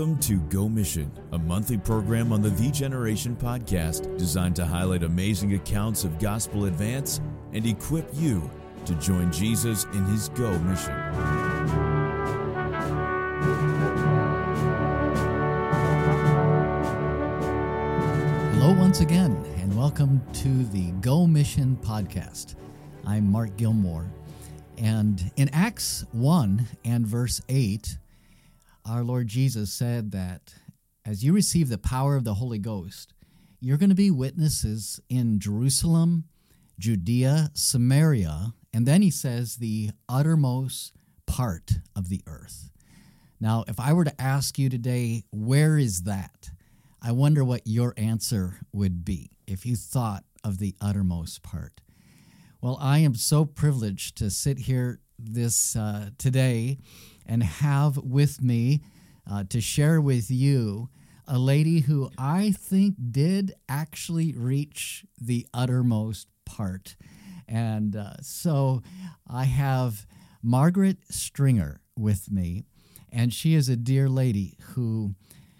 Welcome to Go Mission, a monthly program on the Generation podcast designed to highlight amazing accounts of gospel advance and equip you to join Jesus in his Go Mission. Hello once again, and welcome to the Go Mission podcast. I'm Mark Gilmore, and in Acts 1 and verse 8, our Lord Jesus said that as you receive the power of the Holy Ghost, you're going to be witnesses in Jerusalem, Judea, Samaria, and then he says the uttermost part of the earth. Now, if I were to ask you today, where is that? I wonder what your answer would be if you thought of the uttermost part. Well, I am so privileged to sit here this today and have with me to share with you a lady who I think did actually reach the uttermost part. And so I have Margaret Stringer with me, and she is a dear lady who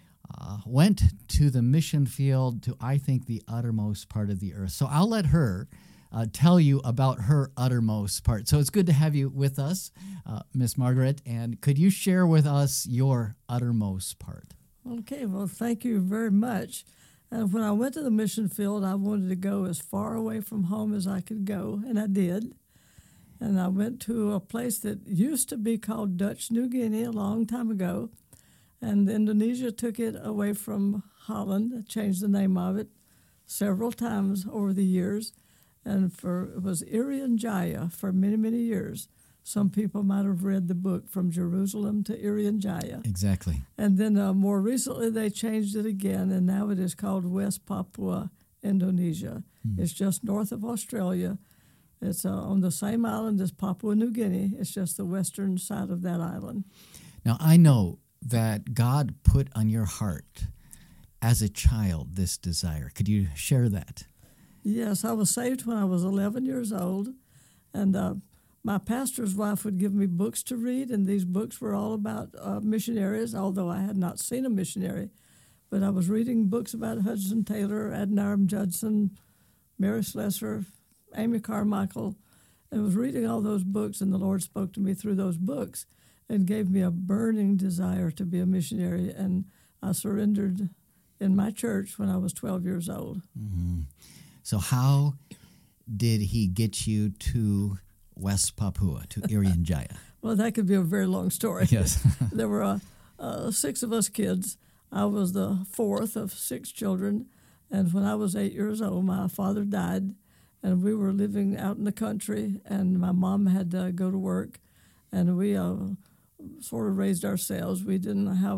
went to the mission field to, I think, the uttermost part of the earth. So I'll let her tell you about her uttermost part. So it's good to have you with us, Miss Margaret. And could you share with us your uttermost part? Okay, well, thank you very much. And when I went to the mission field, I wanted to go as far away from home as I could go, and I did. And I went to a place that used to be called Dutch New Guinea a long time ago. And Indonesia took it away from Holland, changed the name of it several times over the years. And it was Irian Jaya for many, many years. Some people might have read the book From Jerusalem to Irian Jaya. Exactly. And then more recently they changed it again, and now it is called West Papua, Indonesia. It's just north of Australia. It's on the same island as Papua New Guinea. It's just the western side of that island. Now, I know that God put on your heart as a child this desire. Could you share that? Yes, I was saved when I was 11 years old, and my pastor's wife would give me books to read, and these books were all about missionaries, although I had not seen a missionary. But I was reading books about Hudson Taylor, Adoniram Judson, Mary Slessor, Amy Carmichael, and was reading all those books, and the Lord spoke to me through those books and gave me a burning desire to be a missionary, and I surrendered in my church when I was 12 years old. Mm-hmm. So how did he get you to West Papua, to Irian Jaya? Well, that could be a very long story. Yes. There were 6 of us kids. I was the 4th of 6 children, and when I was 8 years old, my father died, and we were living out in the country, and my mom had to go to work, and we sort of raised ourselves. We didn't have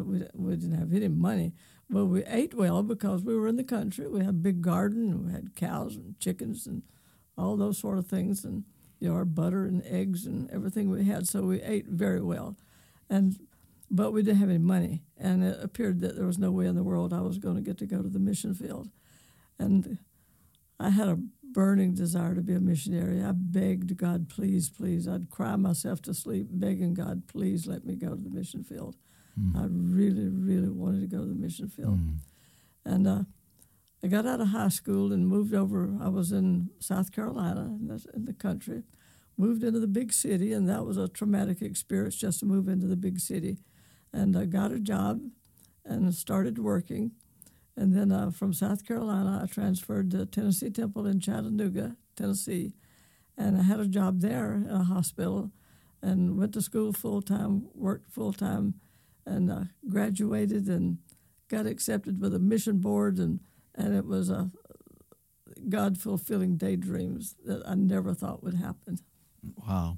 we didn't have any money. Well, we ate well because we were in the country. We had a big garden, and we had cows and chickens and all those sort of things, and our butter and eggs and everything we had. So we ate very well, but we didn't have any money, and it appeared that there was no way in the world I was going to get to go to the mission field. And I had a burning desire to be a missionary. I begged God, please, please. I'd cry myself to sleep begging God, please let me go to the mission field. I really, really wanted to go to the mission field. And I got out of high school and moved over. I was in South Carolina, and that's in the country. Moved into the big city, and that was a traumatic experience just to move into the big city. And I got a job and started working. And then from South Carolina, I transferred to Tennessee Temple in Chattanooga, Tennessee. And I had a job there in a hospital and went to school full-time, worked full-time, and graduated and got accepted with a mission board, and it was a God-fulfilling daydreams that I never thought would happen. Wow.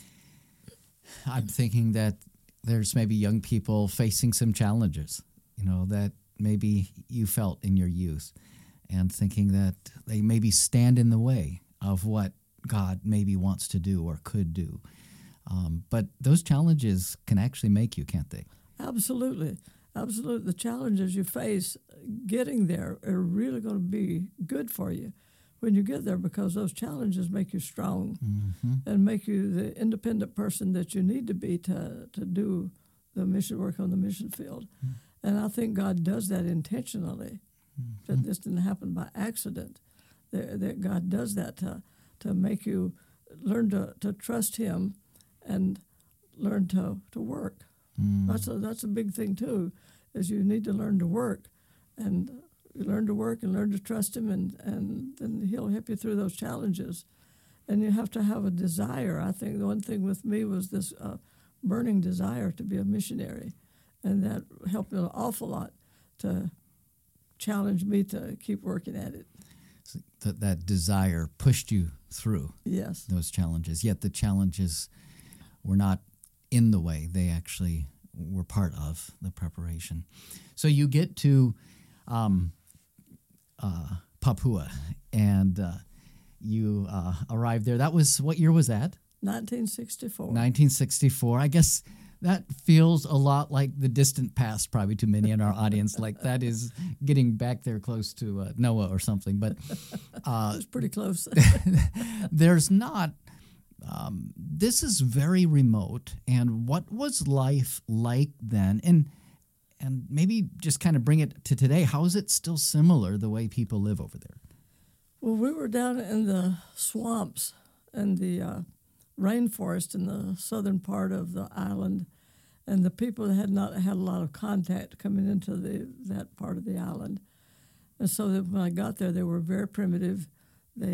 I'm thinking that there's maybe young people facing some challenges, that maybe you felt in your youth, and thinking that they maybe stand in the way of what God maybe wants to do or could do. But those challenges can actually make you, can't they? Absolutely. Absolutely. The challenges you face getting there are really going to be good for you when you get there, because those challenges make you strong and make you the independent person that you need to be to do the mission work on the mission field. And I think God does that intentionally, that this didn't happen by accident, that God does that to make you learn to trust Him and learn to work. That's a big thing, too, is you need to learn to work. And you learn to work and learn to trust Him, and then He'll help you through those challenges. And you have to have a desire. I think the one thing with me was this burning desire to be a missionary, and that helped me an awful lot to challenge me to keep working at it. So that desire pushed you through those challenges, yet the challenges were not in the way. They actually were part of the preparation. So you get to Papua, and you arrived there. That was, what year was that? 1964. 1964. I guess that feels a lot like the distant past, probably to many in our audience. Like that is getting back there close to Noah or something. But it's pretty close. There's not. This is very remote. And what was life like then? And maybe just kind of bring it to today. How is it still similar the way people live over there? Well, we were down in the swamps and the rainforest in the southern part of the island, and the people had not had a lot of contact coming into that part of the island. And so that when I got there, they were very primitive. They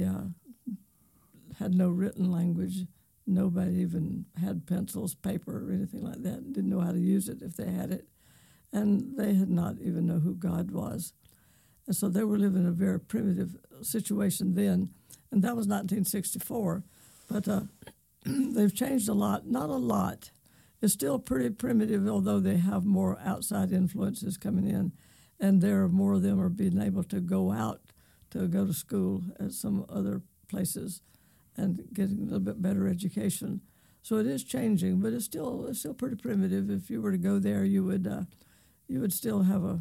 had no written language. Nobody even had pencils, paper, or anything like that, didn't know how to use it if they had it. And they had not even know who God was. And so they were living in a very primitive situation then, and that was 1964. But they've changed a lot. Not a lot. It's still pretty primitive, although they have more outside influences coming in, and more of them are being able to go out to go to school at some other places and getting a little bit better education. So it is changing, but it's still pretty primitive. If you were to go there, you would still have a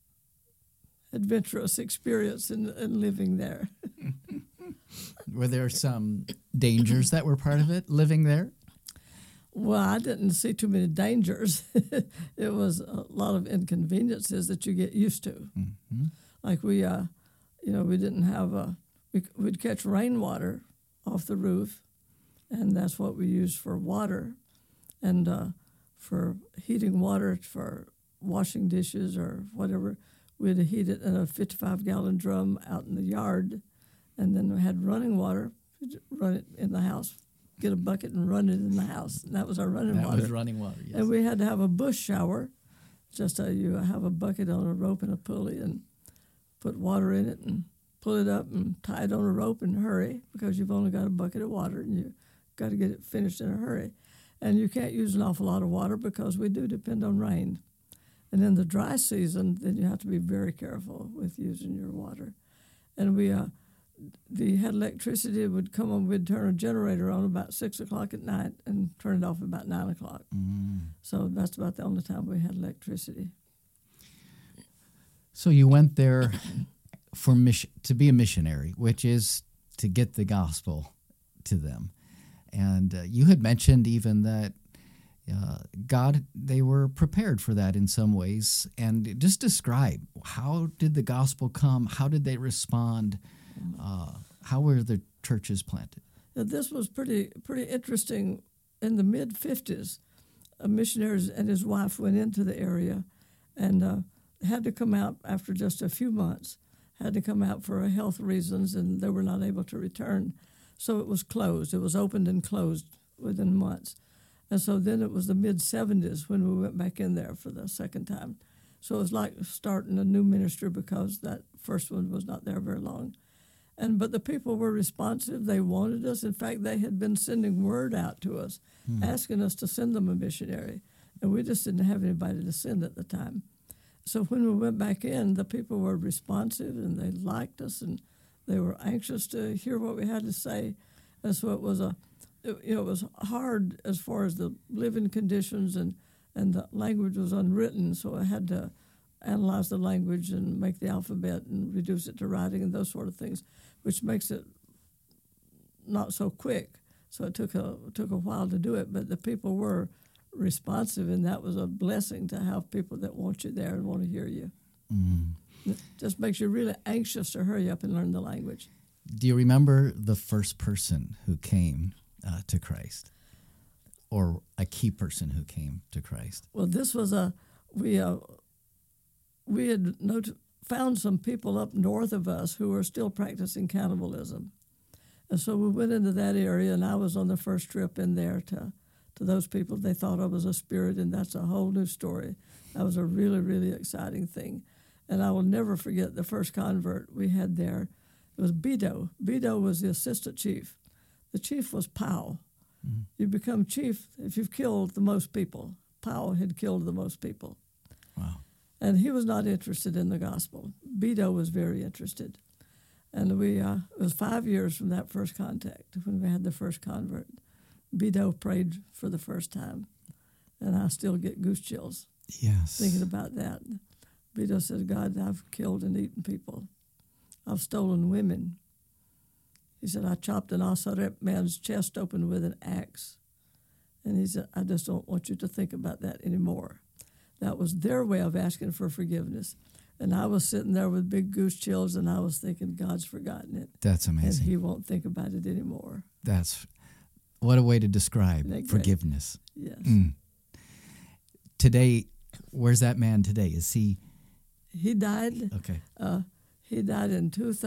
adventurous experience in living there. Were there some dangers that were part of it, living there? Well, I didn't see too many dangers. It was a lot of inconveniences that you get used to. Mm-hmm. Like we didn't have we'd catch rainwater off the roof, and that's what we used for water, and for heating water for washing dishes or whatever. We'd heat it in a 55-gallon drum out in the yard, and then we had running water. We'd run it in the house, get a bucket and run it in the house. And that was our running water. That was running water, yes. And we had to have a bush shower. Just you have a bucket on a rope and a pulley and put water in it and pull it up and tie it on a rope and hurry, because you've only got a bucket of water and you've got to get it finished in a hurry. And you can't use an awful lot of water because we do depend on rain. And in the dry season, then you have to be very careful with using your water. And we had electricity. Would come on. We'd turn a generator on about 6 o'clock at night and turn it off about 9 o'clock. So that's about the only time we had electricity. So you went there to be a missionary, which is to get the gospel to them. And you had mentioned even that they were prepared for that in some ways. And just describe, how did the gospel come? How did they respond? How were the churches planted? This was pretty interesting. In the mid-'50s, a missionary and his wife went into the area and had to come out after just a few months, had to come out for health reasons, and they were not able to return. So it was closed. It was opened and closed within months. And so then it was the mid-'70s when we went back in there for the second time. So it was like starting a new ministry because that first one was not there very long. But the people were responsive. They wanted us. In fact, they had been sending word out to us, asking us to send them a missionary. And we just didn't have anybody to send at the time. So when we went back in, the people were responsive, and they liked us, and they were anxious to hear what we had to say. And so it was it was hard as far as the living conditions, and the language was unwritten, so I had to analyze the language and make the alphabet and reduce it to writing and those sort of things, which makes it not so quick. So it took a while to do it, but the people were responsive, and that was a blessing to have people that want you there and want to hear you. It just makes you really anxious to hurry up and learn the language. Do you remember the first person who came to Christ, or a key person who came to Christ? Well, this was we had found some people up north of us who were still practicing cannibalism. And so we went into that area, and I was on the first trip in there to those people. They thought I was a spirit, and that's a whole new story. That was a really, really exciting thing. And I will never forget the first convert we had there. It was Beto. Beto was the assistant chief. The chief was Powell. Mm-hmm. You become chief if you've killed the most people. Powell had killed the most people. Wow. And he was not interested in the gospel. Beto was very interested. And it was 5 years from that first contact when we had the first convert. Beto prayed for the first time, and I still get goose chills thinking about that. Beto says, God, I've killed and eaten people. I've stolen women. He said, I chopped an Asaret man's chest open with an axe. And he said, I just don't want you to think about that anymore. That was their way of asking for forgiveness. And I was sitting there with big goose chills, and I was thinking, God's forgotten it. That's amazing. And he won't think about it anymore. What a way to describe forgiveness. Yes. Today, where's that man today? Is he? He died. Okay. He died in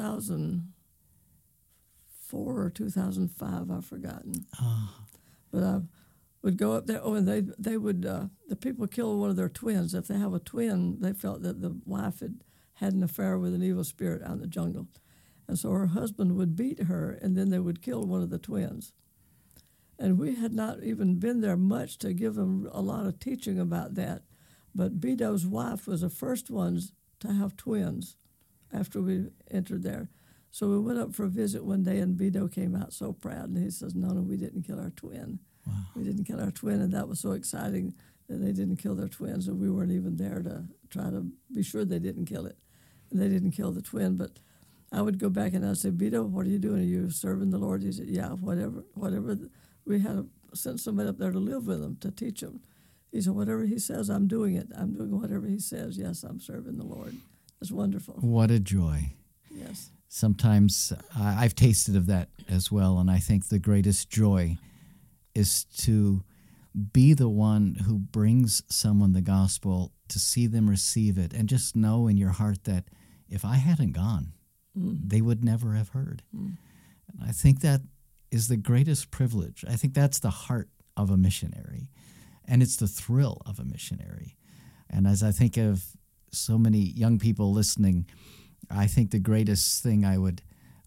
2004 or 2005. I've forgotten. But I would go up there. Oh, and they would. The people kill one of their twins. If they have a twin, they felt that the wife had an affair with an evil spirit out in the jungle, and so her husband would beat her, and then they would kill one of the twins. And we had not even been there much to give them a lot of teaching about that. But Beto's wife was the first ones to have twins after we entered there. So we went up for a visit one day, and Beto came out so proud, and he says, no, we didn't kill our twin. Wow. We didn't kill our twin, and that was so exciting that they didn't kill their twins, and we weren't even there to try to be sure they didn't kill it. And they didn't kill the twin, but I would go back and I'd say, Beto, what are you doing? Are you serving the Lord? He said, yeah, whatever. We had sent somebody up there to live with him, to teach him. He said, whatever he says, I'm doing it. I'm doing whatever he says. Yes, I'm serving the Lord. It's wonderful. What a joy. Yes. Sometimes I've tasted of that as well, and I think the greatest joy is to be the one who brings someone the gospel, to see them receive it, and just know in your heart that if I hadn't gone, they would never have heard. And I think that is the greatest privilege. I think that's the heart of a missionary, and it's the thrill of a missionary. And as I think of so many young people listening, I think the greatest thing I would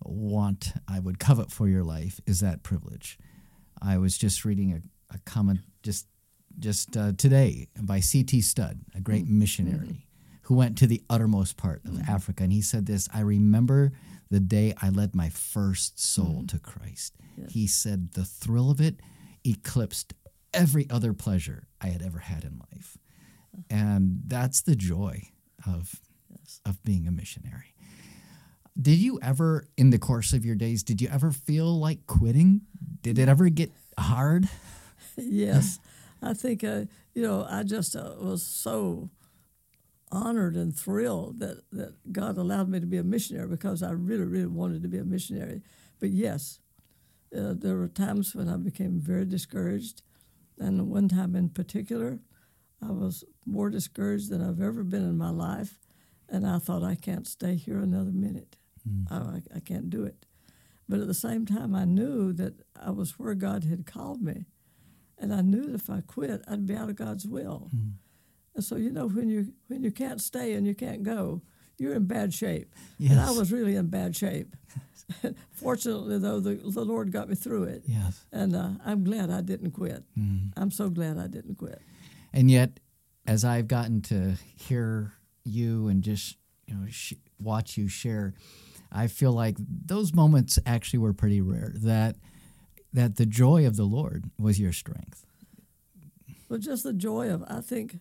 covet for your life is that privilege. I was just reading a comment just today by C.T. Studd, a great missionary who went to the uttermost part of Africa, and he said this, I remember the day I led my first soul to Christ. Yes. He said the thrill of it eclipsed every other pleasure I had ever had in life. And that's the joy of being a missionary. Did you ever, in the course of your days, did you ever feel like quitting? Did it ever get hard? Yes. I think, I just was so honored and thrilled that God allowed me to be a missionary, because I really, really wanted to be a missionary. But yes, there were times when I became very discouraged. And one time in particular, I was more discouraged than I've ever been in my life. And I thought, I can't stay here another minute. I can't do it. But at the same time, I knew that I was where God had called me. And I knew that if I quit, I'd be out of God's will. And so, when you can't stay and you can't go, you're in bad shape. Yes. And I was really in bad shape. Fortunately, though, the Lord got me through it. Yes. And I'm glad I didn't quit. I'm so glad I didn't quit. And yet, as I've gotten to hear you and just watch you share, I feel like those moments actually were pretty rare, that the joy of the Lord was your strength. Well, just the joy of, I think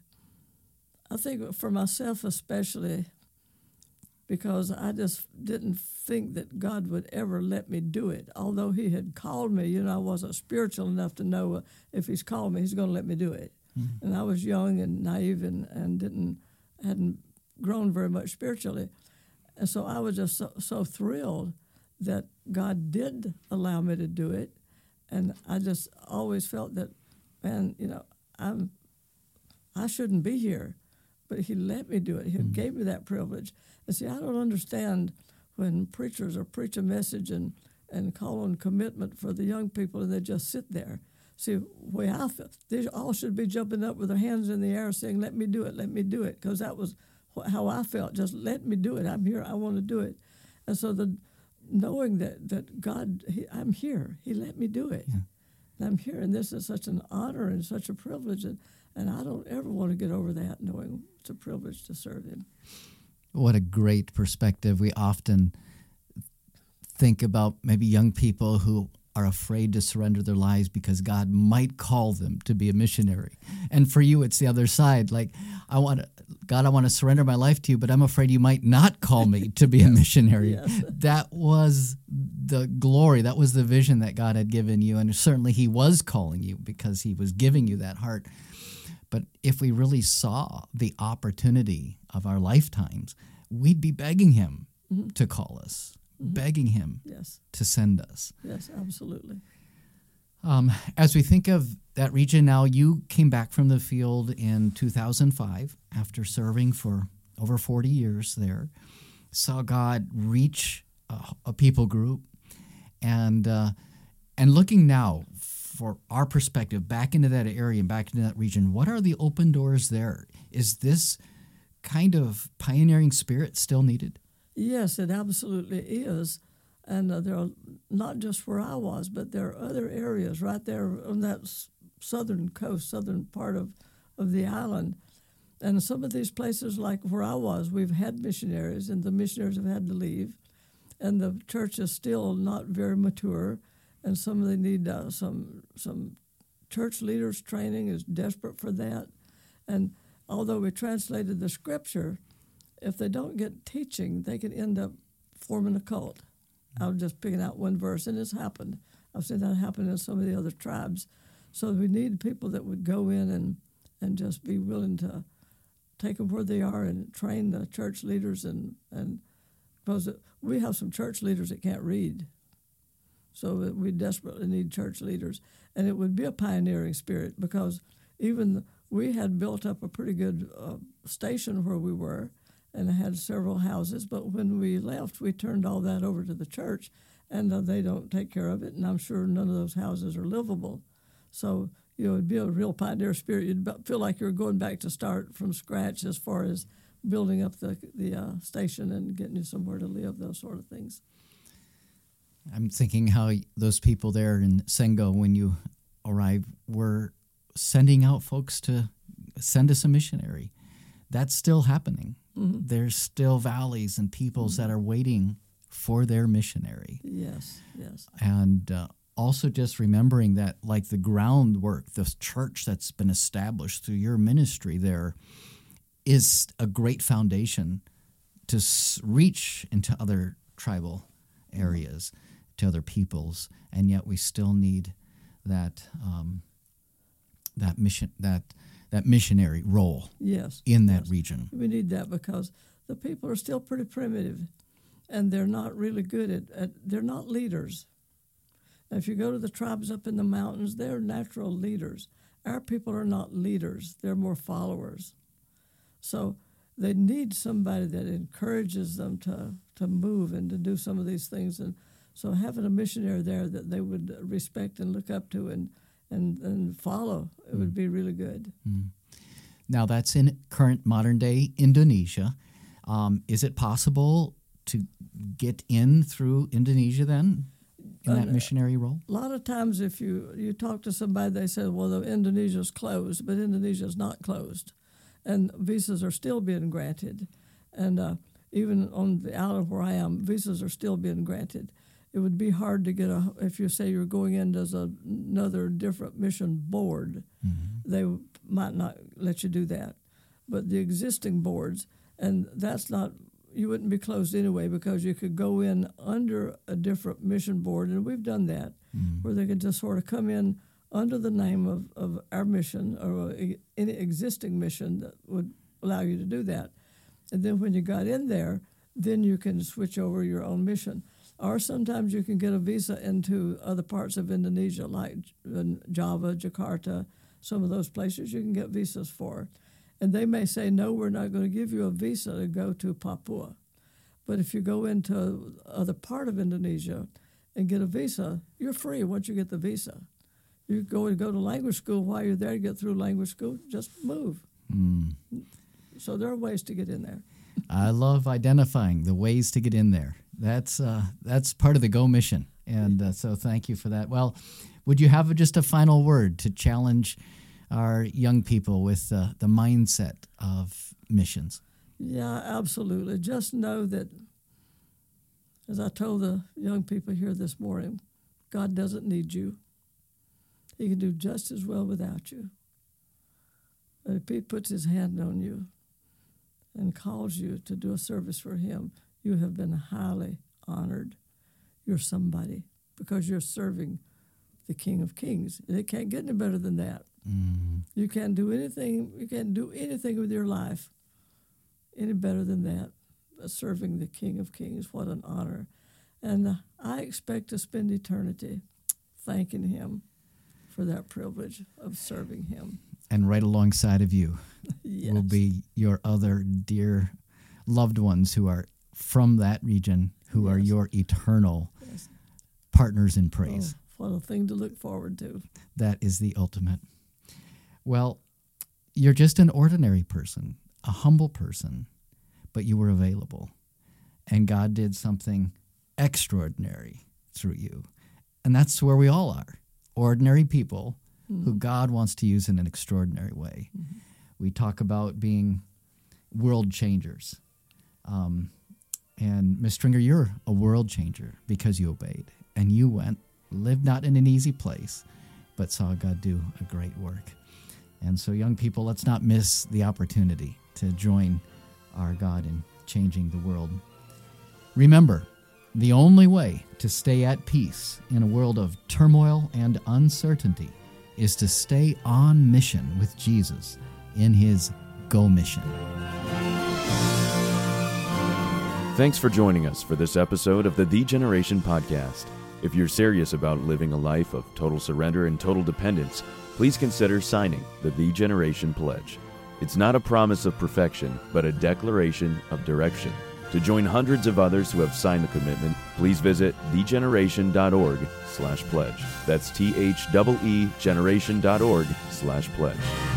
for myself especially, because I just didn't think that God would ever let me do it. Although he had called me, I wasn't spiritual enough to know if he's called me, he's going to let me do it. And I was young and naive and hadn't grown very much spiritually. And so I was just so thrilled that God did allow me to do it. And I just always felt that, man, I shouldn't be here. But he let me do it. He gave me that privilege. And see, I don't understand when preachers are preach a message and call on commitment for the young people and they just sit there. See, the way I feel, they all should be jumping up with their hands in the air saying, let me do it, because that was how I felt. Just let me do it. I'm here. I want to do it. And so knowing that God, I'm here. He let me do it. Yeah. And I'm here, and this is such an honor and such a privilege, and I don't ever want to get over that, knowing it's a privilege to serve him. What a great perspective. We often think about maybe young people who are afraid to surrender their lives because God might call them to be a missionary. And for you, it's the other side. Like, God, I want to surrender my life to you, but I'm afraid you might not call me to be a missionary. Yes. That was the glory. That was the vision that God had given you. And certainly he was calling you because he was giving you that heart. But if we really saw the opportunity of our lifetimes, we'd be begging him to call us. Begging him to send us. Yes, absolutely. As we think of that region now, you came back from the field in 2005 after serving for over 40 years there, saw God reach a people group, and looking now for our perspective back into that area and back into that region, what are the open doors there? Is this kind of pioneering spirit still needed? Yes, it absolutely is. And there are not just where I was, but there are other areas right there on that southern coast, southern part of the island. And some of these places, like where I was, we've had missionaries, and the missionaries have had to leave. And the church is still not very mature, and some of them need some church leaders training is desperate for that. And although we translated the scripture, if they don't get teaching, they can end up forming a cult. I was just picking out one verse, and it's happened. I've seen that happen in some of the other tribes. So we need people that would go in and just be willing to take them where they are and train the church leaders. And because we have some church leaders that can't read. So we desperately need church leaders. And it would be a pioneering spirit, because even we had built up a pretty good station where we were, and had several houses, but when we left, we turned all that over to the church, and they don't take care of it, and I'm sure none of those houses are livable. So, it'd be a real pioneer spirit. You'd feel like you're going back to start from scratch as far as building up the station and getting you somewhere to live, those sort of things. I'm thinking how those people there in Sengo, when you arrived, were sending out folks to send us a missionary. That's still happening. Mm-hmm. There's still valleys and peoples that are waiting for their missionary. Yes. And also just remembering that, like the groundwork, the church that's been established through your ministry there is a great foundation to reach into other tribal areas, to other peoples, and yet we still need that missionary role in that region. We need that because the people are still pretty primitive, and they're not really good they're not leaders. Now, if you go to the tribes up in the mountains, they're natural leaders. Our people are not leaders. They're more followers. So they need somebody that encourages them to move and to do some of these things. And so having a missionary there that they would respect and look up to and follow, it would be really good. Now, that's in current modern-day Indonesia. Is it possible to get in through Indonesia then, in that missionary role? A lot of times if you talk to somebody, they say, well, Indonesia's closed, but Indonesia's not closed. And visas are still being granted. And even on the island where I am, visas are still being granted. It would be hard to get if you say you're going in as another different mission board, they might not let you do that. But the existing boards, and that's not, you wouldn't be closed anyway, because you could go in under a different mission board, and we've done that, where they could just sort of come in under the name of our mission or any existing mission that would allow you to do that. And then when you got in there, then you can switch over your own mission. Or sometimes you can get a visa into other parts of Indonesia, like Java, Jakarta, some of those places you can get visas for. And they may say, no, we're not going to give you a visa to go to Papua. But if you go into other part of Indonesia and get a visa, you're free once you get the visa. You go to language school while you're there to get through language school, just move. So there are ways to get in there. I love identifying the ways to get in there. That's part of the Go mission. And so thank you for that. Well, would you have just a final word to challenge our young people with the mindset of missions? Yeah, absolutely. Just know that, as I told the young people here this morning, God doesn't need you. He can do just as well without you. But if He puts His hand on you and calls you to do a service for Him, you have been highly honored. You're somebody because you're serving the King of Kings. And it can't get any better than that. You can't do anything. You can't do anything with your life any better than that. Serving the King of Kings, what an honor! And I expect to spend eternity thanking Him for that privilege of serving Him. And right alongside of you Yes. will be your other dear loved ones who are from that region, who are Yes. your eternal Yes. partners in praise. What a thing to look forward to. That is the ultimate. Well, you're just an ordinary person, a humble person, but you were available. And God did something extraordinary through you. And that's where we all are, ordinary people who God wants to use in an extraordinary way. We talk about being world changers. And Ms. Stringer, you're a world changer because you obeyed. And you went, lived not in an easy place, but saw God do a great work. And so, young people, let's not miss the opportunity to join our God in changing the world. Remember, the only way to stay at peace in a world of turmoil and uncertainty is to stay on mission with Jesus in His Go mission. Thanks for joining us for this episode of the The Generation Podcast. If you're serious about living a life of total surrender and total dependence, please consider signing the Generation Pledge. It's not a promise of perfection, but a declaration of direction. To join hundreds of others who have signed the commitment, please visit thegeneration.org/pledge. That's THEE generation.org/pledge.